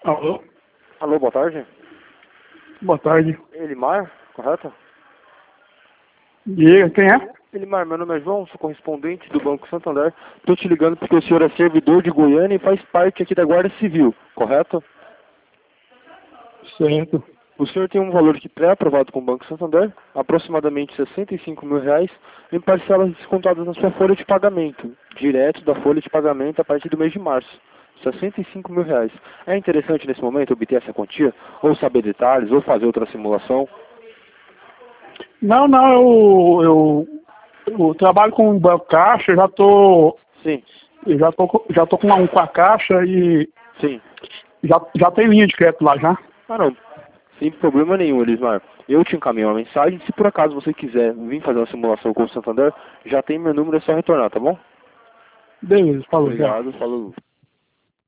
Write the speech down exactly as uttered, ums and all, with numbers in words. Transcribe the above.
Alô? Alô, boa tarde. Boa tarde. Elimar, correto? Diga, quem é? Elimar, meu nome é João, sou correspondente do Banco Santander. Estou te ligando porque o senhor é servidor de Goiânia e faz parte aqui da Guarda Civil, correto? Certo. O senhor tem um valor aqui pré-aprovado com o Banco Santander, aproximadamente sessenta e cinco mil reais, em parcelas descontadas na sua folha de pagamento, direto da folha de pagamento a partir do mês de março. sessenta e cinco mil reais. É interessante nesse momento obter essa quantia, ou saber detalhes, ou fazer outra simulação? Não, não, eu, eu, eu trabalho com o banco caixa, já tô. Sim, Eu já tô, com- já tô com, uma, com a caixa e sim. já, já tem linha de crédito lá já. Ah, não. Sem problema nenhum, Elismar. Eu te encaminho uma mensagem. Se por acaso você quiser vir fazer uma simulação com o Santander, já tem meu número, é só retornar, tá bom? Beleza, falou já. Obrigado, falou.